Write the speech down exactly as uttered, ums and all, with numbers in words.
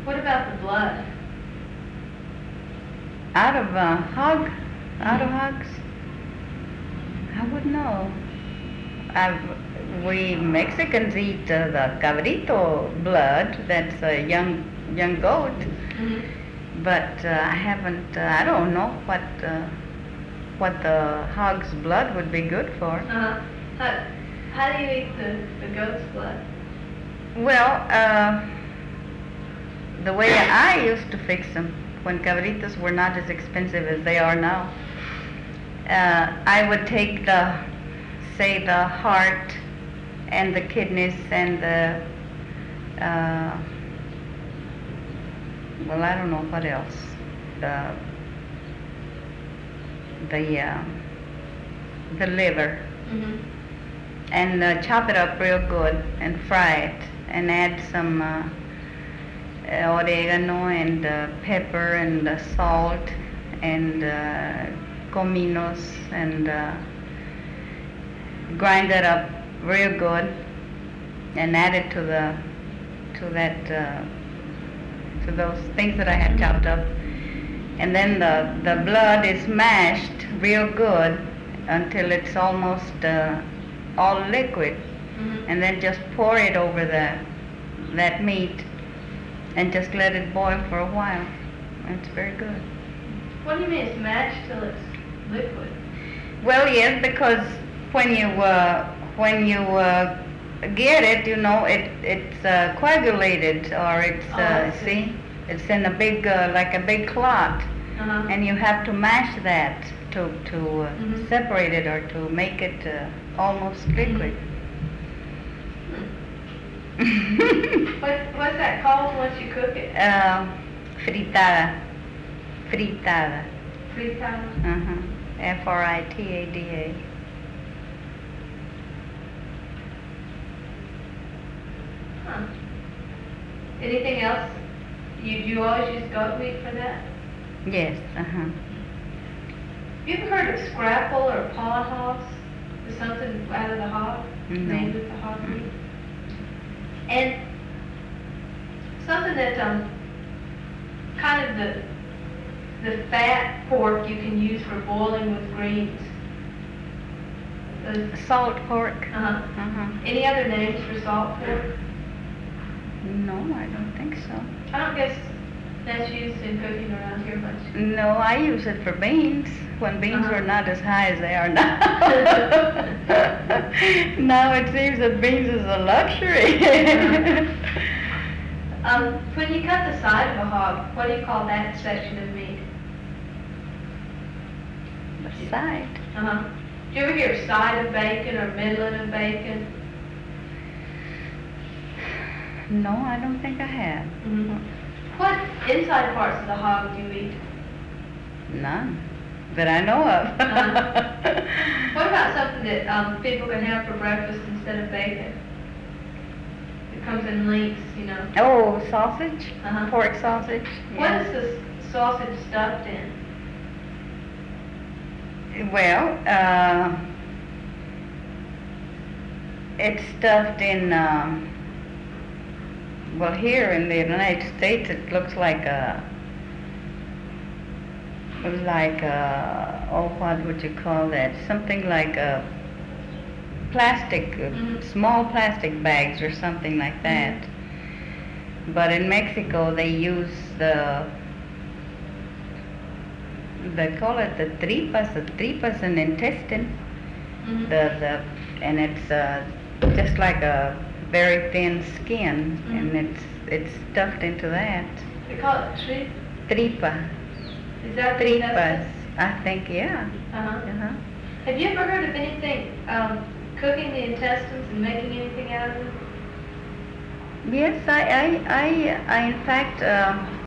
What about the blood? Out of a hog, out of hogs? I wouldn't know. I've, we Mexicans eat uh, the cabrito blood. That's a young young goat. Mm-hmm. But uh, I haven't. Uh, I don't know what uh, what the hog's blood would be good for. Uh-huh. How, how do you eat the, the goat's blood? Well, uh, the way I used to fix them when cabritos were not as expensive as they are now, uh, I would take the, say, the heart and the kidneys and the, uh, well, I don't know what else, the, the, uh, the liver, Mm-hmm. and uh, chop it up real good and fry it and add some uh, oregano and uh, pepper and uh, salt and uh, cominos and uh, grind that up real good and add it to the to that uh, to those things that I had chopped up, and then the the blood is mashed real good until it's almost uh, all liquid, Mm-hmm. and then just pour it over the that meat and just let it boil for a while. It's very good. What do you mean it's mashed till it's liquid? Well, yes, because when you uh, when you uh, get it, you know, it it's uh, coagulated, or it's Oh, I uh, see. see, it's in a big uh, like a big clot, Uh-huh. and you have to mash that to to uh, Mhm. separate it or to make it uh, almost liquid. What, what's that called once you cook it? uh, fritada, fritada. Fritada? Uh-huh. F R I T A D A. Huh. Anything else? You, you always use goat meat for that? Yes. Uh-huh. You ever heard of scrapple or paw hogs? Or something out of the hog? No. Made with the hog meat? And something that, um, kind of the, the fat pork you can use for boiling with greens. Those, Salt pork. uh-huh. Uh-huh. Any other names for salt pork? No, I don't think so. I don't guess that's used in cooking around here much. No, I use it for beans when beans Uh-huh. were not as high as they are now. Now it seems that beans is a luxury. Um, when you cut the side of a hog, what do you call that section of meat? The side. Uh-huh. Do you ever hear side of bacon or middling of bacon? No, I don't think I have. Mm-hmm. What inside parts of the hog do you eat? None that I know of. Uh-huh. What about something that um, people can have for breakfast instead of bacon? It comes in links, you know. Oh, sausage? Uh-huh. Pork sausage? What Yeah. is the sausage stuffed in? Well, uh, it's stuffed in, um, well, here in the United States, it looks like a, like a, oh, what would you call that? Something like a plastic, uh, Mhm. small plastic bags or something like that. But in Mexico, they use the, they call it the tripas. The tripas an intestine. Mm-hmm. The the and it's uh, just like a very thin skin, Mhm. and it's it's stuffed into that. They call it trip. Tripa, Is that the tripas. intestine? I think, yeah. Uh-huh. Uh-huh. Have you ever heard of anything, um, cooking the intestines and making anything out of them? Yes, I I I, I in fact. Uh,